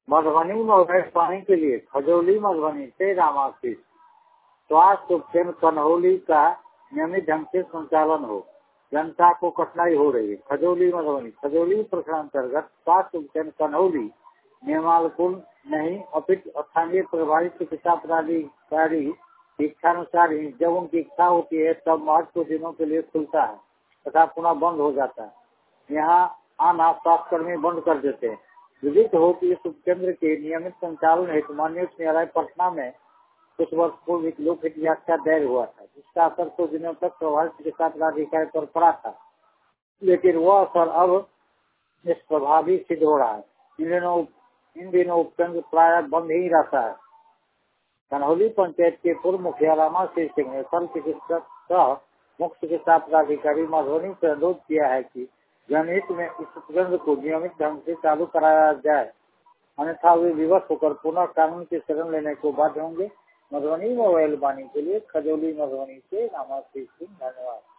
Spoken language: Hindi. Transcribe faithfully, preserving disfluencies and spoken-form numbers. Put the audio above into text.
मधुबनी में अवैध पानी के लिए खजौली मधुबनी से रामाशीष। स्वास्थ्य उपकेंद्र कन्हौली का नियमित ढंग से संचालन हो, जनता को कठिनाई हो रही है। खजौली मधुबनी खजौली प्रखंड अंतर्गत स्वास्थ्य उपकेंद्र कन्हौली नियमानुकूल नहीं अपितु स्थानीय प्रभारी चिकित्सा पदाधिकारी की इच्छानुसार ही जब उनकी इच्छा होती है तब महत्वपूर्ण दिनों के लिए खुलता है तथा पुनः बंद हो जाता है। यहाँ आना स्वास्थ्य कर्मी बंद कर देते हैं। विदित हो कि इस उपकेंद्र के नियमित संचालन हेतु माननीय उच्च न्यायालय पटना में कुछ वर्ष पूर्व एक लोकहित याचिका दायर हुआ था, जिसका असर कुछ दिनों तक प्रभावित चिकित्सा पदाधिकारी पर पड़ा था, लेकिन वह असर अब निष्प्रभावी सिद्ध हो रहा है। इन दिनों इन दिनों उपकेंद्र प्राय बंद ही रहता है। कन्हौली पंचायत के पूर्व मुखिया रामाशीष सिंह ने फल चिकित्सक सह मुख्य चिकित्सा पदाधिकारी मधुबनी से अनुरोध किया है कि जनहित में इस उपकेंद्र को नियमित ढंग से चालू कराया जाए, अन्यथा वे विवश होकर पुनः कानून की शरण लेने को बाध्य होंगे। मधुबनी में अवैध पानी के लिए खजौली मधुबनी से रामाशीष सिंह। धन्यवाद।